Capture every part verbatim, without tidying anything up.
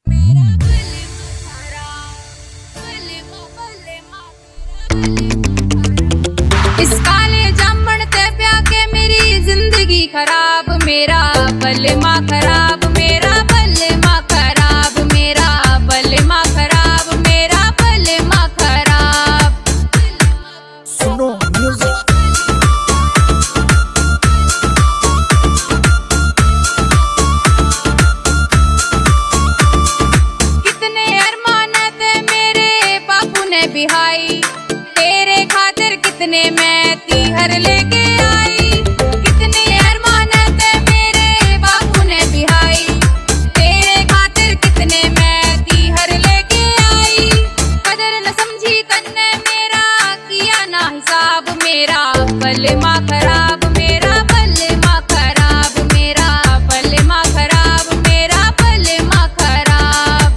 इस काले जामन ते प्या के मेरी जिंदगी खराब, मेरा बलमा खराब, मेरा बलमा खराब, मेरा बलमा खराब, मेरा बलमा खराब। सुनो म्यूजिक। कितने अरमान थे मेरे बापू ने बिहाई, तेरे खातिर कितने मैं तीहर लेके आई। कितने अरमान थे मेरे बापू ने बिहाई, तेरे खातिर कितने मैं तीहर लेके आई। कदर न समझी तन्ने मेरा, किया ना हिसाब, मेरा बलमा खराब, मेरा बलमा खराब, मेरा बलमा खराब, मेरा बलमा खराब।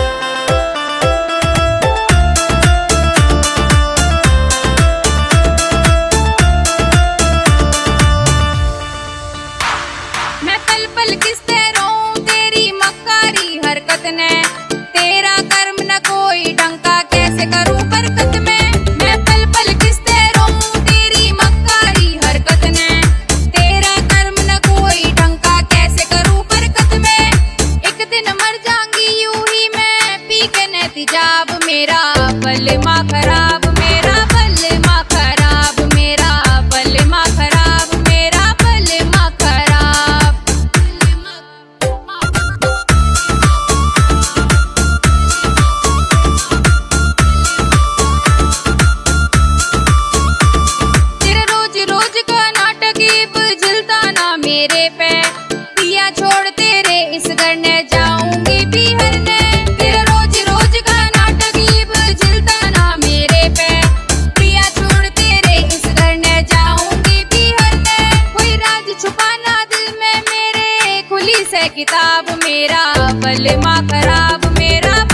मैं पल पल किसते रोऊं तेरी मक्कारी हरकत ने, तेरा कर्म न कोई ढंका कैसे करूं बरकत में। मैं पल पल किसते रोऊं तेरी मक्कारी हरकत ने, तेरा कर्म न कोई ढंका कैसे करूं बरकत में। एक दिन मर जाऊंगी यूं ही मैं पी के ने तिजाब, मेरा बलमा खराब, मेरा बलमा खराब, मेरा बलमा खराब, मेरा बलमा खराब। तेरे रोज रोज का नाटक झिलता ना मेरे पे, पिया छोड़ तेरे इस घर ने जाऊंगी बिहर ने। तेरे रोज रोज का नाटक झिलता ना मेरे पे, पिया छोड़ तेरे इस घर ने जाऊंगी बिहर ने। कोई राज छुपाना दिल में मेरे, खुली से किताब, मेरा बलमा खराब, मेरा